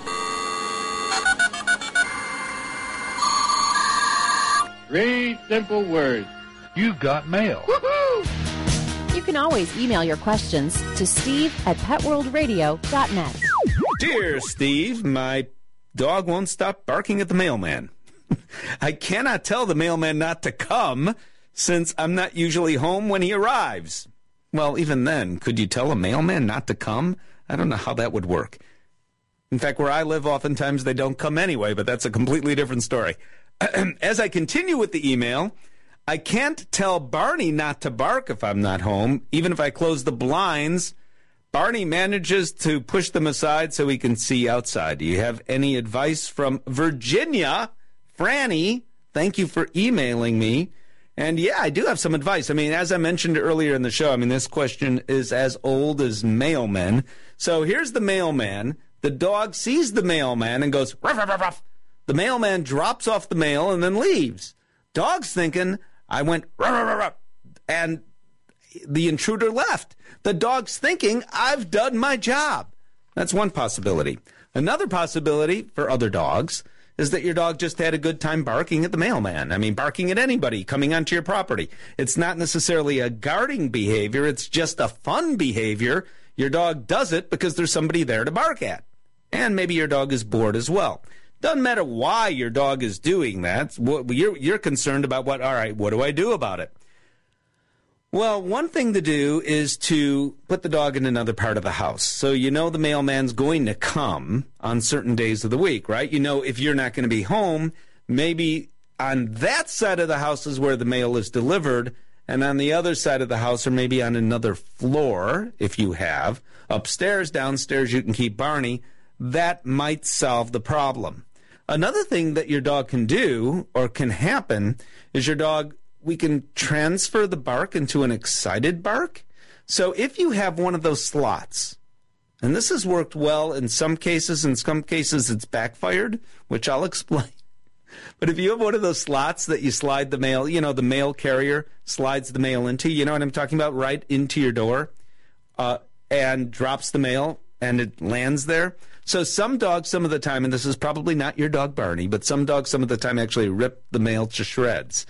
3 simple words. You've got mail. Woohoo! You can always email your questions to steve@petworldradio.net. Dear Steve, my dog won't stop barking at the mailman. I cannot tell the mailman not to come, since I'm not usually home when he arrives. Well, even then, could you tell a mailman not to come? I don't know how that would work. In fact, where I live, oftentimes they don't come anyway, but that's a completely different story. As I continue with the email, I can't tell Barney not to bark if I'm not home. Even if I close the blinds, Barney manages to push them aside so he can see outside. Do you have any advice from Virginia? Franny, thank you for emailing me. And yeah, I do have some advice. I mean, as I mentioned earlier in the show, I mean, this question is as old as mailmen. So here's the mailman. The dog sees the mailman and goes, ruff, ruff, ruff, ruff. The mailman drops off the mail and then leaves. Dog's thinking, I went, ruff, ruff, ruff, ruff, and the intruder left. The dog's thinking, I've done my job. That's one possibility. Another possibility for other dogs is that your dog just had a good time barking at the mailman. I mean, barking at anybody coming onto your property. It's not necessarily a guarding behavior. It's just a fun behavior. Your dog does it because there's somebody there to bark at. And maybe your dog is bored as well. Doesn't matter why your dog is doing that. You're concerned about what do I do about it? Well, one thing to do is to put the dog in another part of the house. So you know the mailman's going to come on certain days of the week, right? You know if you're not going to be home, maybe on that side of the house is where the mail is delivered, and on the other side of the house, or maybe on another floor, if you have, upstairs, downstairs, you can keep Barney. That might solve the problem. Another thing that your dog can do, or can happen, is we can transfer the bark into an excited bark. So if you have one of those slots, and this has worked well in some cases it's backfired, which I'll explain. But if you have one of those slots that you slide the mail, the mail carrier slides the mail into, you know what I'm talking about, right into your door, and drops the mail, and it lands there. So some dogs, some of the time, and this is probably not your dog Barney, but some dogs, some of the time, actually rip the mail to shreds.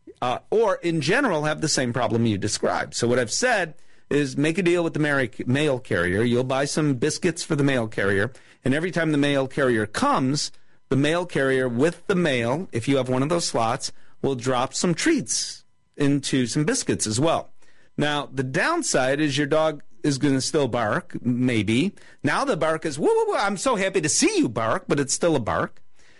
Or, in general, have the same problem you described. So what I've said is make a deal with the mail carrier. You'll buy some biscuits for the mail carrier, and every time the mail carrier comes, the mail carrier with the mail, if you have one of those slots, will drop some treats into some biscuits as well. Now, the downside is your dog is going to still bark, maybe. Now the bark is, woo, woo, woo, I'm so happy to see you bark, but it's still a bark.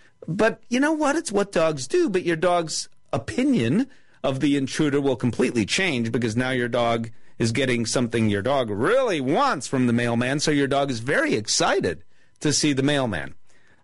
But you know what? It's what dogs do, but your dog's opinion of the intruder will completely change because now your dog is getting something your dog really wants from the mailman, so your dog is very excited to see the mailman.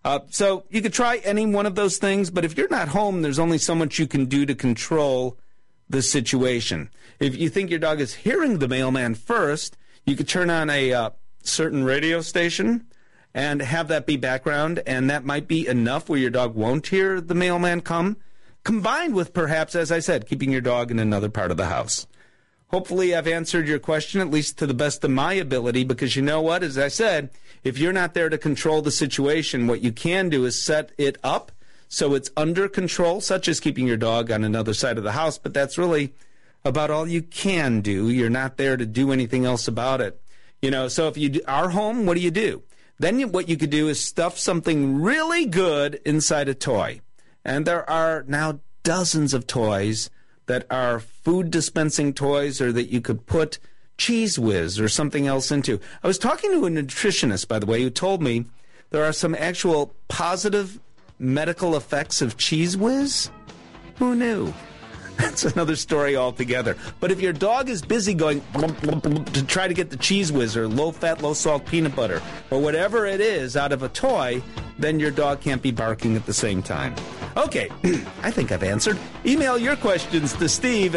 So you could try any one of those things, but if you're not home, there's only so much you can do to control the situation. If you think your dog is hearing the mailman first, you could turn on a certain radio station and have that be background, and that might be enough where your dog won't hear the mailman come, combined with perhaps, as I said, keeping your dog in another part of the house. Hopefully I've answered your question, at least to the best of my ability, because you know what? As I said, if you're not there to control the situation, what you can do is set it up so it's under control, such as keeping your dog on another side of the house, but that's really about all you can do. You're not there to do anything else about it. So if you are home, what do? Then what you could do is stuff something really good inside a toy. And there are now dozens of toys that are food dispensing toys, or that you could put Cheese Whiz or something else into. I was talking to a nutritionist, by the way, who told me there are some actual positive medical effects of Cheese Whiz. Who knew? That's another story altogether. But if your dog is busy going to try to get the Cheese Whiz or low-fat, low-salt peanut butter or whatever it is out of a toy, then your dog can't be barking at the same time. Okay, I think I've answered. Email your questions to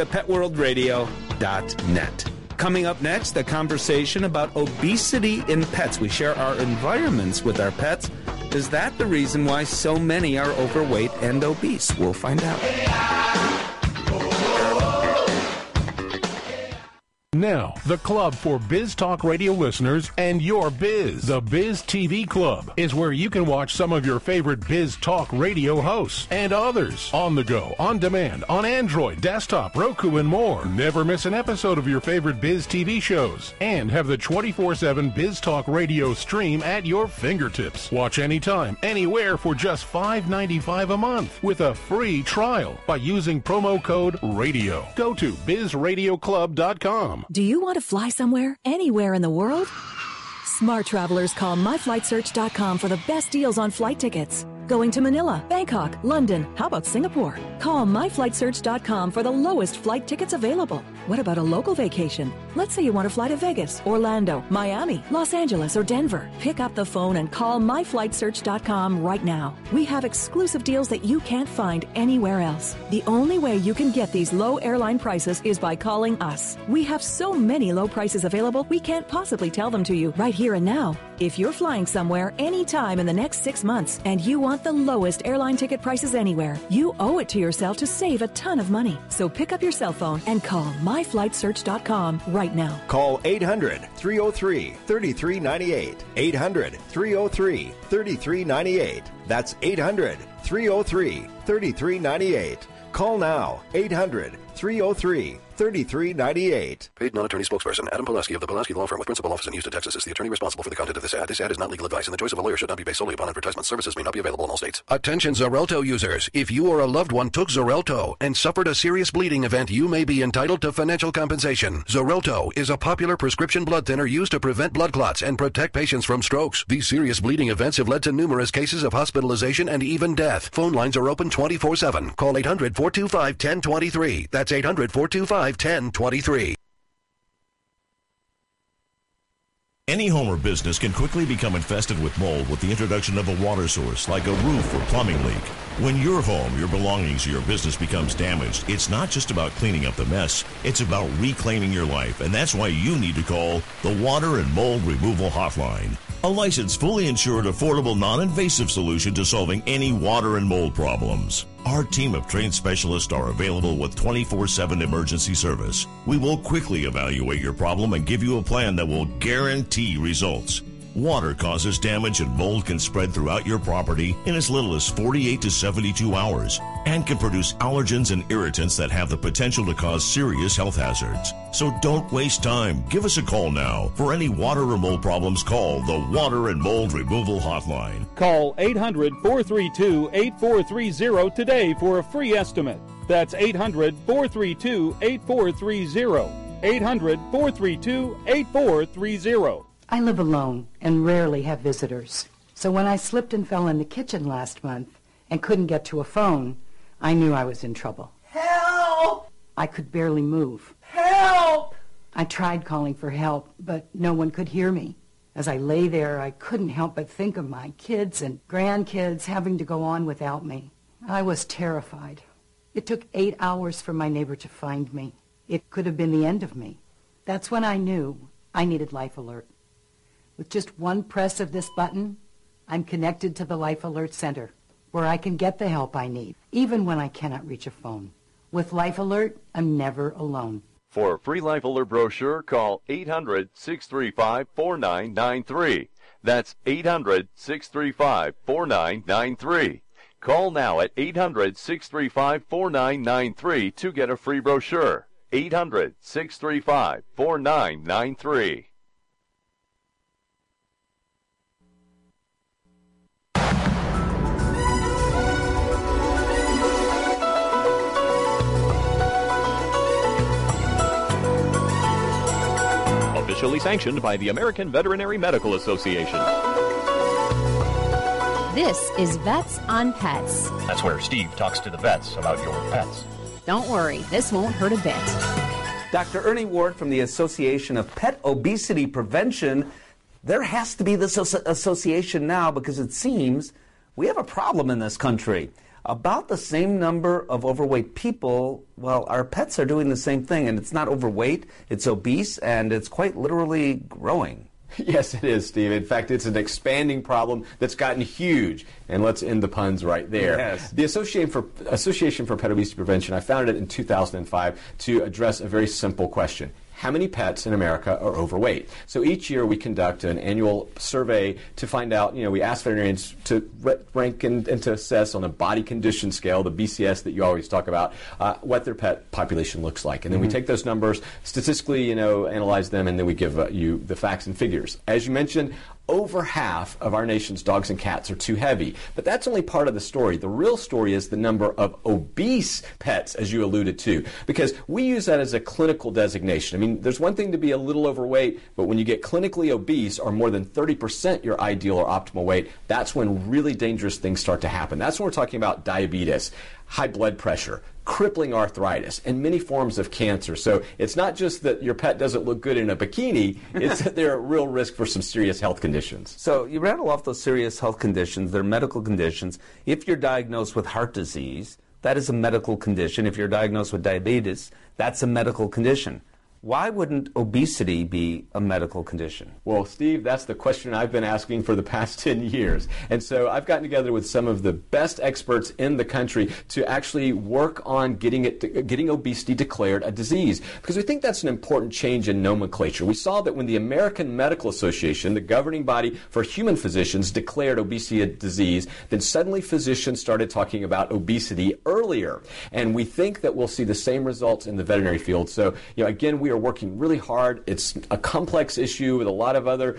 steve@petworldradio.net. Coming up next, a conversation about obesity in pets. We share our environments with our pets. Is that the reason why so many are overweight and obese? We'll find out. Now, the club for Biz Talk Radio listeners and your biz. The Biz TV Club is where you can watch some of your favorite Biz Talk Radio hosts and others on the go, on demand, on Android, desktop, Roku, and more. Never miss an episode of your favorite Biz TV shows and have the 24/7 Biz Talk Radio stream at your fingertips. Watch anytime, anywhere for just $5.95 a month with a free trial by using promo code RADIO. Go to bizradioclub.com. Do you want to fly somewhere, anywhere in the world? Smart travelers call myflightsearch.com for the best deals on flight tickets. Going to Manila, Bangkok, London, how about Singapore? Call myflightsearch.com for the lowest flight tickets available. What about a local vacation? Let's say you want to fly to Vegas, Orlando, Miami, Los Angeles, or Denver. Pick up the phone and call myflightsearch.com right now. We have exclusive deals that you can't find anywhere else. The only way you can get these low airline prices is by calling us. We have so many low prices available, we can't possibly tell them to you right here and now. If you're flying somewhere anytime in the next 6 months and you want the lowest airline ticket prices anywhere, you owe it to yourself to save a ton of money. So pick up your cell phone and call myflightsearch.com right now. Call 800-303-3398. 800-303-3398. That's 800-303-3398. Call now. 800-303-3398. Paid non-attorney spokesperson Adam Pulaski of the Pulaski Law Firm with principal office in Houston, Texas is the attorney responsible for the content of this ad. This ad is not legal advice, and the choice of a lawyer should not be based solely upon advertisement. Services may not be available in all states. Attention Xarelto users. If you or a loved one took Xarelto and suffered a serious bleeding event, you may be entitled to financial compensation. Xarelto is a popular prescription blood thinner used to prevent blood clots and protect patients from strokes. These serious bleeding events have led to numerous cases of hospitalization and even death. Phone lines are open 24/7. Call 800-425-1023. That's 800-425-1023. Any home or business can quickly become infested with mold with the introduction of a water source, like a roof or plumbing leak. When your home, your belongings, or your business becomes damaged, it's not just about cleaning up the mess, it's about reclaiming your life, and that's why you need to call the Water and Mold Removal Hotline. A licensed, fully insured, affordable, non-invasive solution to solving any water and mold problems. Our team of trained specialists are available with 24/7 emergency service. We will quickly evaluate your problem and give you a plan that will guarantee results. Water causes damage and mold can spread throughout your property in as little as 48 to 72 hours and can produce allergens and irritants that have the potential to cause serious health hazards. So don't waste time. Give us a call now. For any water or mold problems, call the Water and Mold Removal Hotline. Call 800-432-8430 today for a free estimate. That's 800-432-8430. 800-432-8430. I live alone and rarely have visitors. So when I slipped and fell in the kitchen last month and couldn't get to a phone, I knew I was in trouble. Help! I could barely move. Help! I tried calling for help, but no one could hear me. As I lay there, I couldn't help but think of my kids and grandkids having to go on without me. I was terrified. It took 8 hours for my neighbor to find me. It could have been the end of me. That's when I knew I needed Life Alert. With just one press of this button, I'm connected to the Life Alert Center, where I can get the help I need, even when I cannot reach a phone. With Life Alert, I'm never alone. For a free Life Alert brochure, call 800-635-4993. That's 800-635-4993. Call now at 800-635-4993 to get a free brochure. 800-635-4993. Officially sanctioned by the American Veterinary Medical Association. This is Vets on Pets. That's where Steve talks to the vets about your pets. Don't worry, this won't hurt a bit. Dr. Ernie Ward from the Association of Pet Obesity Prevention. There has to be this association now because it seems we have a problem in this country. About the same number of overweight people, well, our pets are doing the same thing, and it's not overweight, it's obese, and it's quite literally growing. Yes, it is, Steve. In fact, it's an expanding problem that's gotten huge. And let's end the puns right there. Yes. The Association for Pet Obesity Prevention, I founded it in 2005 to address a very simple question. how many pets in America are overweight. So each year we conduct an annual survey to find out, we ask veterinarians to rank and to assess on a body condition scale, the BCS that you always talk about, what their pet population looks like. And then we take those numbers, statistically, analyze them, and then we give you the facts and figures. As you mentioned, over half of our nation's dogs and cats are too heavy. But that's only part of the story. The real story is the number of obese pets, as you alluded to, because we use that as a clinical designation. I mean, there's one thing to be a little overweight, but when you get clinically obese, or more than 30% your ideal or optimal weight, that's when really dangerous things start to happen. That's when we're talking about diabetes, high blood pressure, crippling arthritis, and many forms of cancer. So it's not just that your pet doesn't look good in a bikini, it's that they're at real risk for some serious health conditions. So you rattle off those serious health conditions, they're medical conditions. If you're diagnosed with heart disease, that is a medical condition. If you're diagnosed with diabetes, that's a medical condition. Why wouldn't obesity be a medical condition? Well, Steve, that's the question I've been asking for the past 10 years. And so I've gotten together with some of the best experts in the country to actually work on getting obesity declared a disease, because we think that's an important change in nomenclature. We saw that when the American Medical Association, the governing body for human physicians, declared obesity a disease, then suddenly physicians started talking about obesity earlier. And we think that we'll see the same results in the veterinary field. So, again, we are working really hard. It's a complex issue with a lot of other,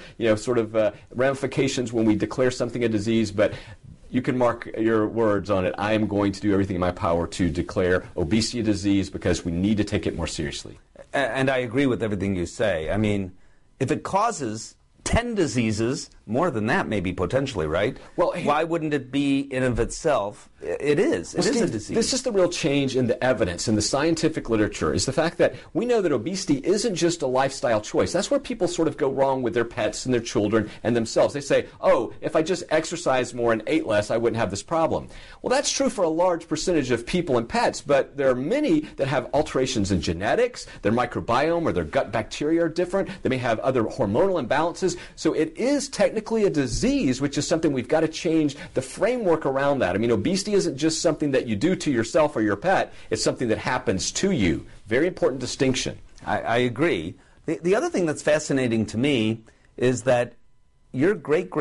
ramifications when we declare something a disease, but you can mark your words on it. I am going to do everything in my power to declare obesity a disease, because we need to take it more seriously. And I agree with everything you say. I mean, if it causes 10 diseases, more than that maybe potentially, right? Well, why wouldn't it be in of itself? It is. It is a disease. This is the real change in the evidence, in the scientific literature, is the fact that we know that obesity isn't just a lifestyle choice. That's where people sort of go wrong with their pets and their children and themselves. They say, oh, if I just exercised more and ate less, I wouldn't have this problem. Well, that's true for a large percentage of people and pets, but there are many that have alterations in genetics, their microbiome or their gut bacteria are different, they may have other hormonal imbalances. So it is technically a disease, which is something we've got to change the framework around that. I mean, obesity isn't just something that you do to yourself or your pet, it's something that happens to you. Very important distinction. I agree. The other thing that's fascinating to me is that your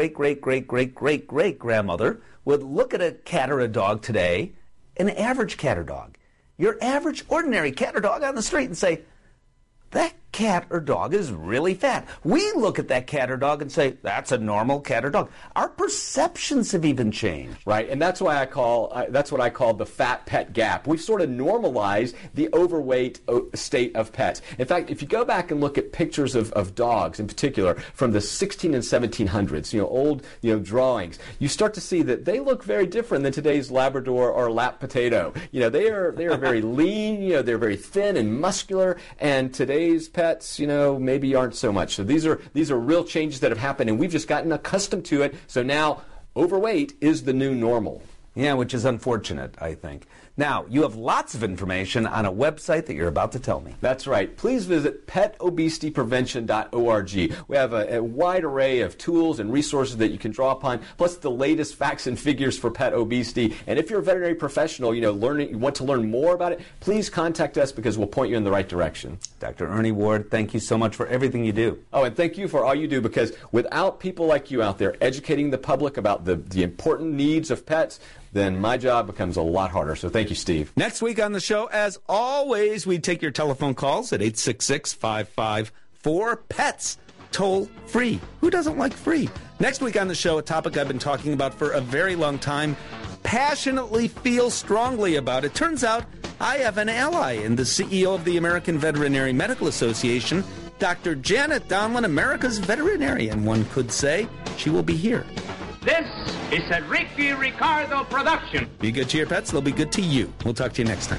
great-great-great-great-great-great-grandmother would look at a cat or a dog today, an average cat or dog, your average ordinary cat or dog on the street, and say, that cat or dog is really fat. We look at that cat or dog and say, that's a normal cat or dog. Our perceptions have even changed. Right, and that's why that's what I call the fat pet gap. We've sort of normalized the overweight state of pets. In fact, if you go back and look at pictures of dogs in particular from the 16 and 1700s, old drawings, you start to see that they look very different than today's Labrador or lap potato. They are very lean, they're very thin and muscular, and today's pets, maybe aren't so much. So these are real changes that have happened, and we've just gotten accustomed to it. So now overweight is the new normal. Yeah, which is unfortunate, I think. Now, you have lots of information on a website that you're about to tell me. That's right. Please visit petobesityprevention.org. We have a wide array of tools and resources that you can draw upon, plus the latest facts and figures for pet obesity. And if you're a veterinary professional, you want to learn more about it, please contact us, because we'll point you in the right direction. Dr. Ernie Ward, thank you so much for everything you do. Oh, and thank you for all you do, because without people like you out there educating the public about the important needs of pets, then my job becomes a lot harder. So thank you, Steve. Next week on the show, as always, we take your telephone calls at 866-554-PETS. Toll free. Who doesn't like free? Next week on the show, a topic I've been talking about for a very long time, passionately feel strongly about. It turns out I have an ally in the CEO of the American Veterinary Medical Association, Dr. Janet Donlin, America's veterinarian, one could say. She will be here. This is a Ricky Ricardo production. Be good to your pets, they'll be good to you. We'll talk to you next time.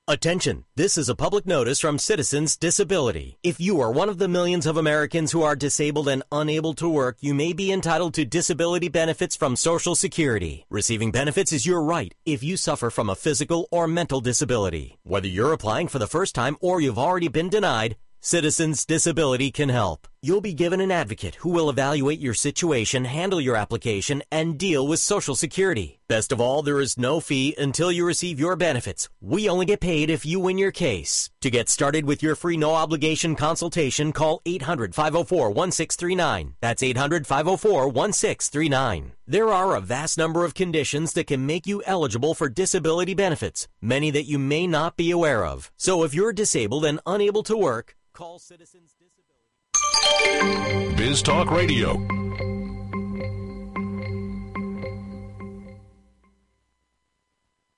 Attention, this is a public notice from Citizens Disability. If you are one of the millions of Americans who are disabled and unable to work, you may be entitled to disability benefits from Social Security. Receiving benefits is your right if you suffer from a physical or mental disability. Whether you're applying for the first time or you've already been denied, Citizens Disability can help. You'll be given an advocate who will evaluate your situation, handle your application, and deal with Social Security. Best of all, there is no fee until you receive your benefits. We only get paid if you win your case. To get started with your free no-obligation consultation, call 800-504-1639. That's 800-504-1639. There are a vast number of conditions that can make you eligible for disability benefits, many that you may not be aware of. So if you're disabled and unable to work, call Citizens Disability. Biz Talk Radio.